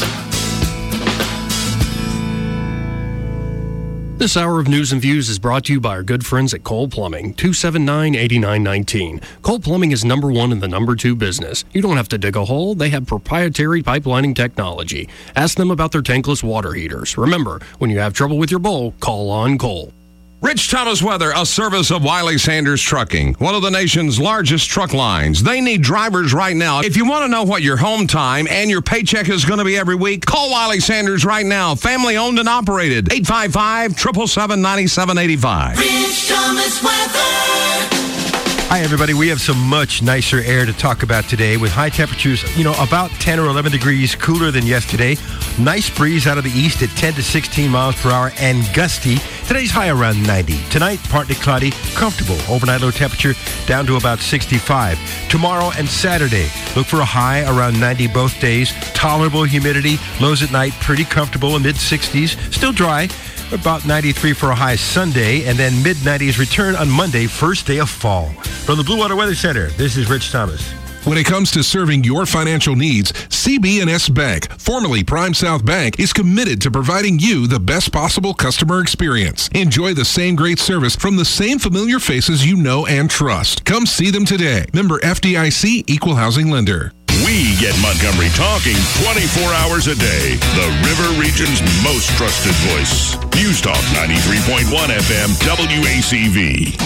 This hour of News and Views is brought to you by our good friends at Cole Plumbing, two seven nine, eight nine one nine. Cole Plumbing is number one in the number two business. You don't have to dig a hole. They have proprietary pipelining technology. Ask them about their tankless water heaters. Remember, when you have trouble with your bowl, call on Cole. Rich Thomas Weather, a service of Wiley Sanders Trucking, one of the nation's largest truck lines. They need drivers right now. If you want to know what your home time and your paycheck is going to be every week, call Wiley Sanders right now. Family owned and operated. eight five five, seven seven seven, nine seven eight five. Rich Thomas Weather. Hi, everybody. We have some much nicer air to talk about today with high temperatures, you know, about ten or eleven degrees cooler than yesterday. Nice breeze out of the east at ten to sixteen miles per hour and gusty. Today's high around ninety. Tonight, partly cloudy, comfortable. Overnight low temperature down to about sixty-five. Tomorrow and Saturday, look for a high around ninety both days. Tolerable humidity. Lows at night, pretty comfortable in mid sixties. Still dry. About ninety-three for a high Sunday, and then mid nineties return on Monday, first day of fall. From the Blue Water Weather Center, this is Rich Thomas. When it comes to serving your financial needs, C B and S Bank, formerly Prime South Bank, is committed to providing you the best possible customer experience. Enjoy the same great service from the same familiar faces you know and trust. Come see them today. Member F D I C, Equal Housing Lender. We get Montgomery talking twenty-four hours a day. The River Region's most trusted voice. News Talk ninety-three point one F M W A C V.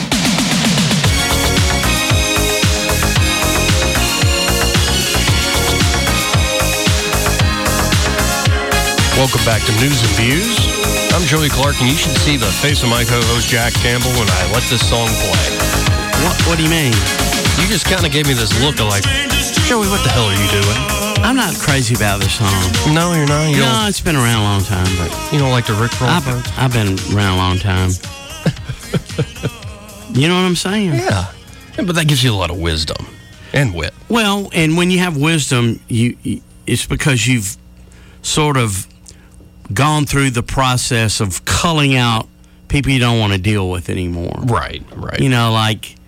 Welcome back to News and Views. I'm Joey Clark, and you should see the face of my co-host Jack Campbell when I let this song play. What, what do you mean? You just kind of gave me this look of like, Joey, what the hell are you doing? I'm not crazy about this song. No, you're not? You no, don't, it's been around a long time, but you don't like the Rick roll? I've, I've been around a long time. You know what I'm saying? Yeah. yeah. But that gives you a lot of wisdom and wit. Well, and when you have wisdom, you, you it's because you've sort of gone through the process of culling out people you don't want to deal with anymore. Right, right. You know, like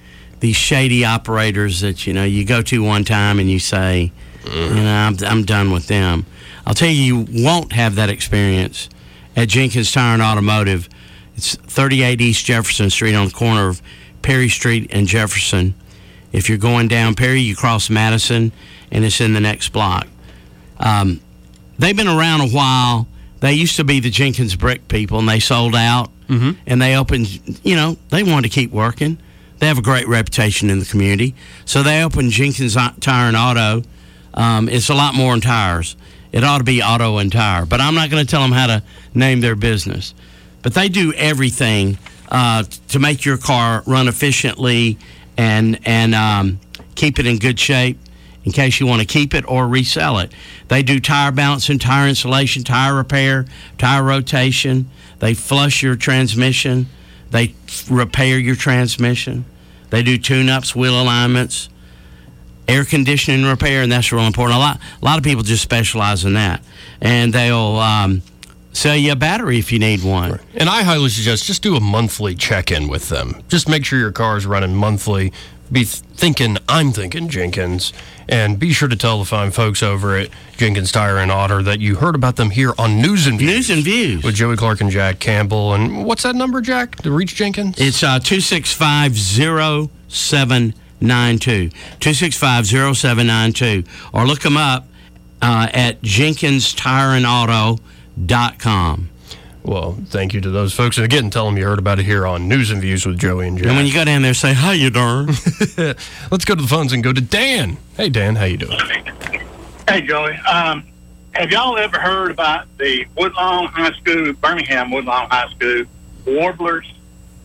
these shady operators that, you know, you go to one time and you say, mm. you know, I'm, I'm done with them. I'll tell you, you won't have that experience at Jenkins Tire and Automotive. It's thirty-eight East Jefferson Street on the corner of Perry Street and Jefferson. If you're going down Perry, you cross Madison, and it's in the next block. Um, they've been around a while. They used to be the Jenkins Brick people, and they sold out. Mm-hmm. And they opened, you know, they wanted to keep working. They have a great reputation in the community. So they opened Jenkins Tire and Auto. Um, it's a lot more than tires. It ought to be auto and tire. But I'm not going to tell them how to name their business. But they do everything uh, to make your car run efficiently and and um, keep it in good shape in case you want to keep it or resell it. They do tire balancing, tire installation, tire repair, tire rotation. They flush your transmission. They repair your transmission. They do tune-ups, wheel alignments, air conditioning repair, and that's real important. A lot, a lot of people just specialize in that. And they'll um, sell you a battery if you need one. Right. And I highly suggest just do a monthly check-in with them. Just make sure your car is running monthly. Be thinking, I'm thinking Jenkins. And be sure to tell the fine folks over at Jenkins Tire and Auto that you heard about them here on News and Views. News and Views. With Joey Clark and Jack Campbell. And what's that number, Jack, to reach Jenkins? It's uh, two six five, zero seven nine two. two six five, zero seven nine two. Or look them up uh, at jenkins tire and auto dot com. Well, thank you to those folks. And again, tell them you heard about it here on News and Views with Joey and Jack. And when you go down there, say, hi, you darn. Let's go to the phones and go to Dan. Hey, Dan, how you doing? Hey, Joey. Um, have y'all ever heard about the Woodlawn High School, Birmingham Woodlawn High School, Warblers?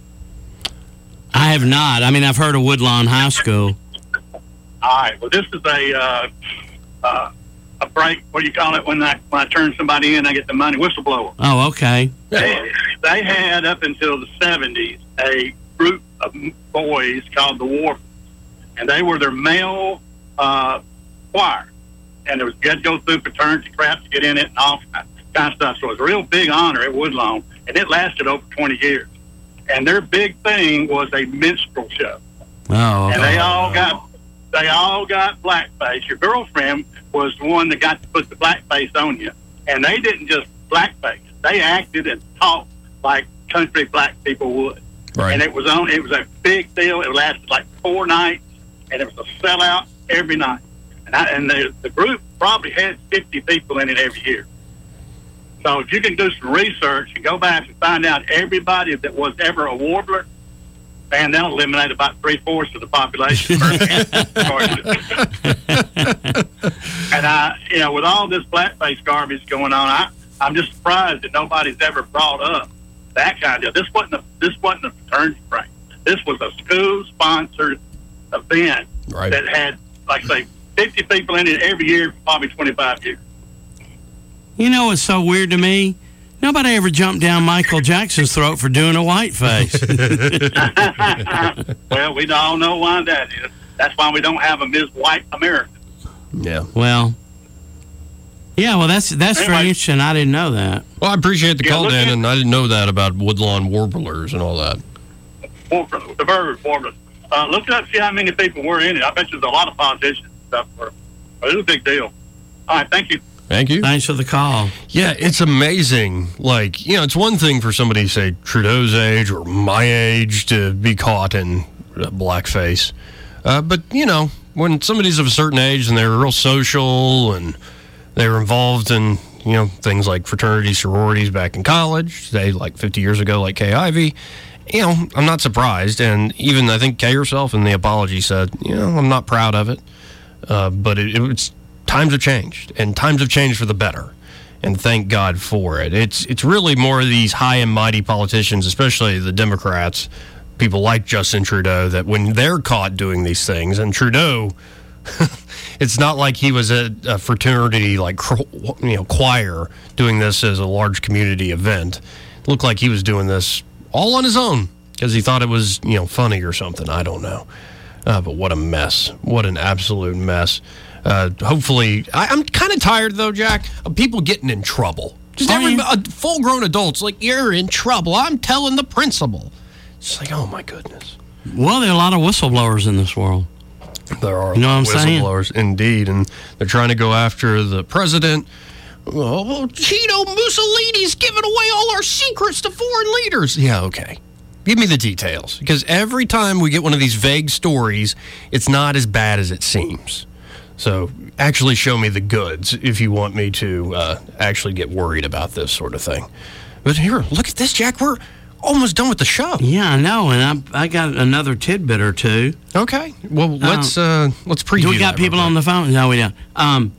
I have not. I mean, I've heard of Woodlawn High School. All right. Well, this is a uh, uh, a break. What do you call it when I when I turn somebody in? I get the money. Whistleblower. Oh, okay. They, they had up until the seventies a group of boys called the Warblers, and they were their male uh, choir. And there was you had to go through fraternity crap to get in it and all kind of stuff. So it was a real big honor at Woodlawn, and it lasted over twenty years. And their big thing was a minstrel show. Oh, and they all got they all got blackface. Your girlfriend was the one that got to put the blackface on you. And they didn't just blackface. They acted and talked like country black people would. Right. And it was on it was a big deal. It lasted like four nights, and it was a sellout every night. And, I, and the, the group probably had fifty people in it every year. So if you can do some research and go back and find out everybody that was ever a warbler, man, that'll eliminate about three-fourths of the population. And, I, you know, with all this blackface garbage going on, I, I'm just surprised that nobody's ever brought up that kind of deal. This wasn't a, this wasn't a fraternity prank. This was a school-sponsored event right. that had, like I say, fifty people in it every year for probably twenty-five years. You know what's so weird to me? Nobody ever jumped down Michael Jackson's throat for doing a white face. Well, we all know why that is. That's why we don't have a Miss White America. Yeah. Well, yeah, well, that's that's Anyway. very interesting. I didn't know that. Well, I appreciate the Yeah, call, look Dan, at- and I didn't know that about Woodlawn Warblers and all that. Warbler, the bird warbler. Uh, look up, see how many people were in it. I bet there's a lot of politicians and stuff. Were, but it was a big deal. All right, thank you. Thank you. Thanks for the call. Yeah, it's amazing. Like, you know, it's one thing for somebody, say, Trudeau's age or my age to be caught in blackface. Uh, but, you know, when somebody's of a certain age and they're real social and they were involved in, you know, things like fraternity sororities back in college, say, like fifty years ago, like Kay Ivey, you know, I'm not surprised. And even I think Kay herself in the apology said, you know, I'm not proud of it. Uh, but it, it's times have changed, and times have changed for the better, and thank God for it. It's it's really more of these high and mighty politicians, especially the Democrats, people like Justin Trudeau, that when they're caught doing these things, and Trudeau, it's not like he was a, a fraternity like you know choir doing this as a large community event. It looked like he was doing this all on his own because he thought it was you know funny or something. I don't know, uh, but what a mess! What an absolute mess. Uh, hopefully, I, I'm kind of tired though, Jack, of people getting in trouble. Just every uh, full-grown adults like, you're in trouble. I'm telling the principal. It's like, oh my goodness. Well, there are a lot of whistleblowers in this world. There are You know what I'm saying? whistleblowers, indeed, and they're trying to go after the president. Oh, Tito Mussolini's giving away all our secrets to foreign leaders. Yeah, okay. Give me the details, because every time we get one of these vague stories, it's not as bad as it seems. So actually show me the goods if you want me to uh, actually get worried about this sort of thing. But here, look at this, Jack. We're almost done with the show. Yeah, I know, and I I got another tidbit or two. Okay. Well, let's uh, let's preview. Do we got that people real on the phone? No, we don't. Um,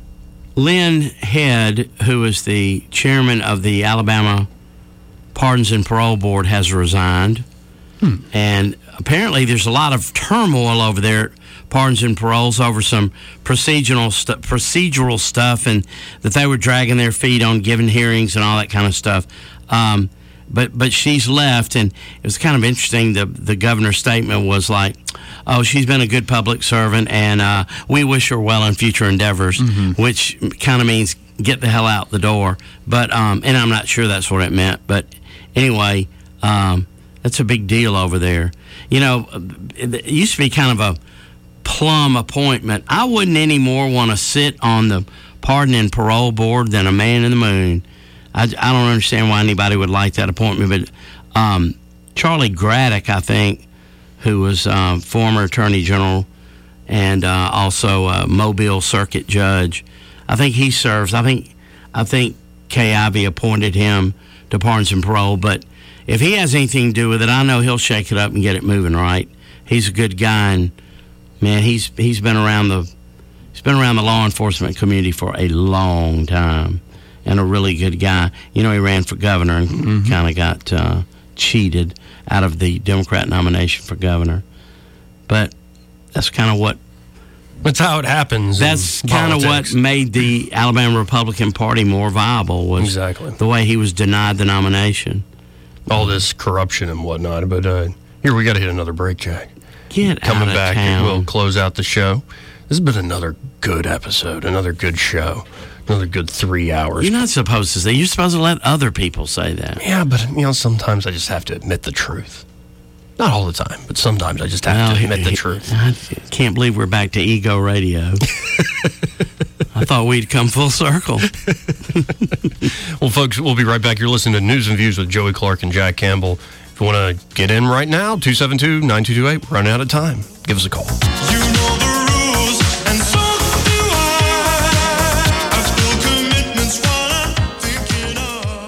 Lynn Head, who is the chairman of the Alabama Pardons and Parole Board, has resigned. Hmm. And apparently there's a lot of turmoil over there at Pardons and Paroles over some procedural, stu- procedural stuff, and that they were dragging their feet on giving hearings and all that kind of stuff. Um, but but she's left, and it was kind of interesting. The, the governor's statement was like, oh, she's been a good public servant, and uh, we wish her well in future endeavors, mm-hmm. which kind of means get the hell out the door. But um, and I'm not sure that's what it meant. But anyway, um, that's a big deal over there. You know, it used to be kind of a plum appointment. I wouldn't anymore want to sit on the Pardon and Parole Board than a man in the moon. I, I don't understand why anybody would like that appointment. But um, Charlie Graddick, I think, who was uh, former Attorney General and uh, also a Mobile Circuit Judge, I think he serves. I think I think Kay Ivey appointed him to Pardons and Parole. But if he has anything to do with it, I know he'll shake it up and get it moving right. He's a good guy, and man, he's he's been around the he's been around the law enforcement community for a long time, and a really good guy. You know, he ran for governor and mm-hmm. kind of got uh, cheated out of the Democrat nomination for governor. But that's kind of what. That's how it happens. That's kind of what made the Alabama Republican Party more viable. Was exactly the way he was denied the nomination. All this corruption and whatnot. But uh, here we got to hit another break, Jack. Get Coming out of back, town. and we'll close out the show. This has been another good episode, another good show, another good three hours. You're not supposed to say. You're supposed to let other people say that. Yeah, but you know, sometimes I just have to admit the truth. Not all the time, but sometimes I just have well, to admit he, the truth. I can't believe we're back to ego radio. I thought we'd come full circle. Well, folks, we'll be right back. You're listening to News and Views with Joey Clark and Jack Campbell. If you want to get in right now, two seven two, nine two two eight. We're running out of time. Give us a call. You know the rules, and so do I. I've still commitments while I'm thinking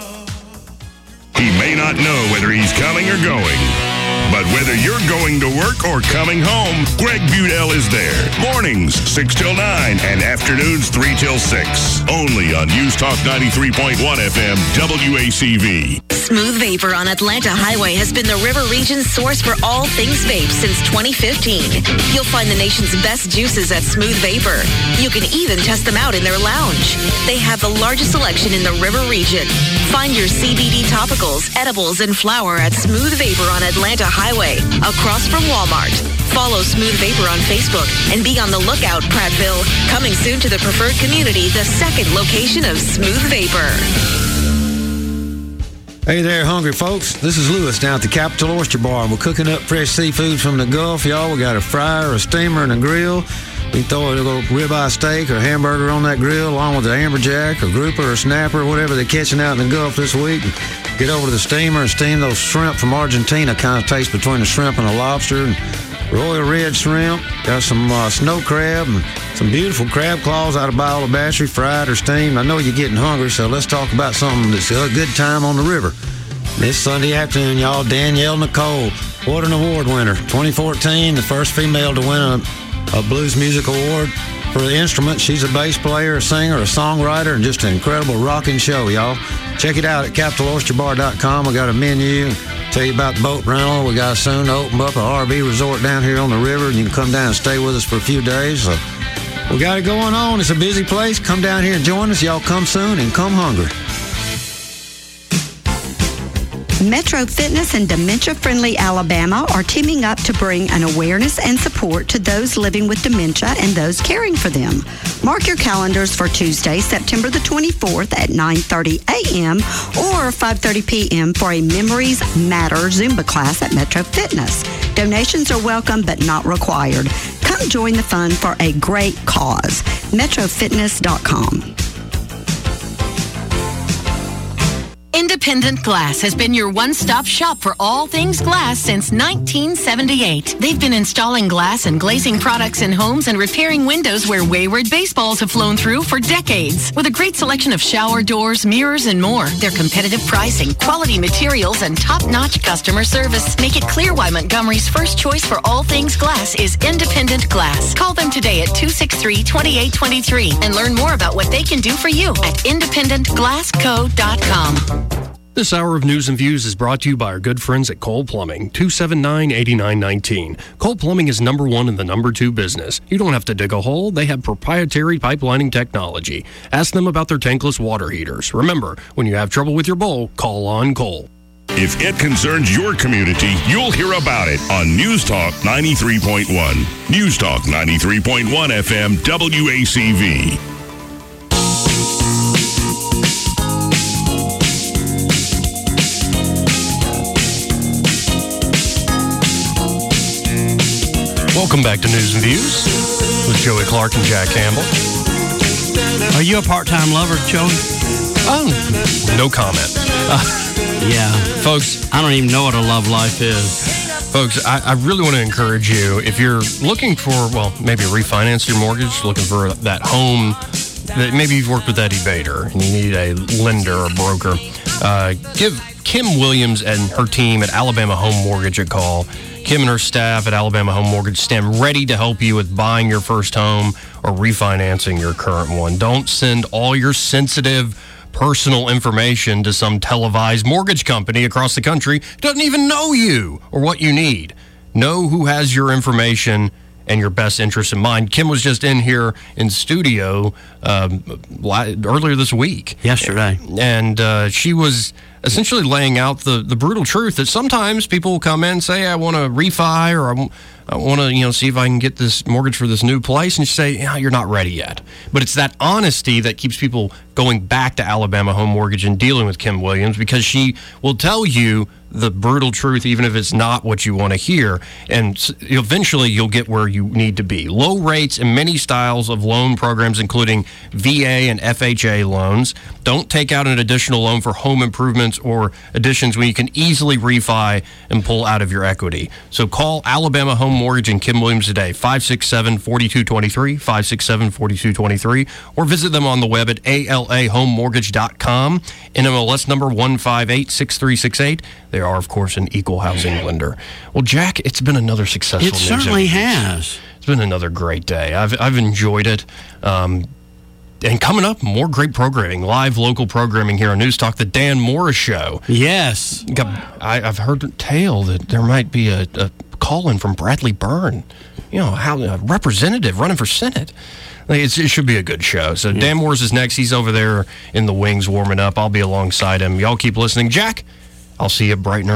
of. He may not know whether he's coming or going, but whether you're going to work or coming home, Greg Budell is there. Mornings, six till nine, and afternoons, three till six. Only on News Talk ninety-three point one F M, W A C V. Smooth Vapor on Atlanta Highway has been the River Region's source for all things vape since twenty fifteen. You'll find the nation's best juices at Smooth Vapor. You can even test them out in their lounge. They have the largest selection in the River Region. Find your C B D topicals, edibles, and flower at Smooth Vapor on Atlanta Highway, across from Walmart. Follow Smooth Vapor on Facebook and be on the lookout, Prattville. Coming soon to the preferred community, the second location of Smooth Vapor. Hey there, hungry folks. This is Lewis down at the Capital Oyster Bar, and we're cooking up fresh seafood from the Gulf, y'all. We got a fryer, a steamer, and a grill. We can throw a little ribeye steak or hamburger on that grill, along with an amberjack or grouper or snapper, whatever they're catching out in the Gulf this week. Get over to the steamer and steam those shrimp from Argentina. Kind of taste between a shrimp and a lobster. And royal red shrimp. Got some uh, snow crab and some beautiful crab claws out of Biola fried or steamed. I know you're getting hungry, so let's talk about something that's a good time on the river. This Sunday afternoon, y'all, Danielle Nicole, what an award winner. twenty fourteen, the first female to win a, a Blues Music Award for the instrument. She's a bass player, a singer, a songwriter, and just an incredible rocking show, y'all. Check it out at capital oyster bar dot com. We got a menu. Tell you about the boat rental. We got soon to open up an R V resort down here on the river, and you can come down and stay with us for a few days. So we got it going on. It's a busy place. Come down here and join us. Y'all come soon and come hungry. Metro Fitness and Dementia Friendly Alabama are teaming up to bring an awareness and support to those living with dementia and those caring for them. Mark your calendars for Tuesday, September the twenty-fourth at nine thirty a.m. or five thirty p.m. for a Memories Matter Zumba class at Metro Fitness. Donations are welcome but not required. Come join the fun for a great cause. metro fitness dot com. Independent Glass has been your one-stop shop for all things glass since nineteen seventy-eight. They've been installing glass and glazing products in homes and repairing windows where wayward baseballs have flown through for decades. With a great selection of shower doors, mirrors, and more, their competitive pricing, quality materials, and top-notch customer service make it clear why Montgomery's first choice for all things glass is Independent Glass. Call them today at two six three, two eight two three and learn more about what they can do for you at independent glass co dot com. This hour of News and Views is brought to you by our good friends at Cole Plumbing, two seven nine, eight nine one nine. Cole Plumbing is number one in the number two business. You don't have to dig a hole. They have proprietary pipelining technology. Ask them about their tankless water heaters. Remember, when you have trouble with your bowl, call on Cole. If it concerns your community, you'll hear about it on News Talk ninety-three point one. News Talk ninety-three point one F M W A C V. Welcome back to News and Views with Joey Clark and Jack Campbell. Are you a part-time lover, Joey? Oh, no comment. Uh, yeah. Folks, I don't even know what a love life is. Folks, I, I really want to encourage you, if you're looking for, well, maybe refinance your mortgage, looking for that home, that maybe you've worked with Eddie Bader and you need a lender or broker, uh, give Kim Williams and her team at Alabama Home Mortgage a call. Kim and her staff at Alabama Home Mortgage stand ready to help you with buying your first home or refinancing your current one. Don't send all your sensitive personal information to some televised mortgage company across the country who doesn't even know you or what you need. Know who has your information and your best interest in mind. Kim was just in here in studio um, earlier this week. Yesterday. And uh, she was essentially laying out the, the brutal truth that sometimes people will come in and say, I want to refi or I, I want to, you know, see if I can get this mortgage for this new place. And you say, yeah, you're not ready yet. But it's that honesty that keeps people going back to Alabama Home Mortgage and dealing with Kim Williams, because she will tell you the brutal truth, even if it's not what you want to hear. And eventually you'll get where you need to be. Low rates and many styles of loan programs, including V A and F H A loans. Don't take out an additional loan for home improvements or additions when you can easily refi and pull out of your equity. So call Alabama Home Mortgage and Kim Williams today, five six seven, four two two three, five six seven, four two two three, or visit them on the web at A L A home mortgage dot com. N M L S number one five eight six three six eight. They are, of course, an equal housing lender. Well, Jack, it's been another successful It certainly has. It's been another great day. I've I've enjoyed it. Um, and coming up, more great programming, live local programming here on News Talk, the Dan Morris Show. Yes. I, I've heard a tale that there might be a, a call-in from Bradley Byrne, you know, how a representative running for Senate. Like, it's, it should be a good show. So yeah. Dan Morris is next. He's over there in the wings warming up. I'll be alongside him. Y'all keep listening. Jack, I'll see you bright and early.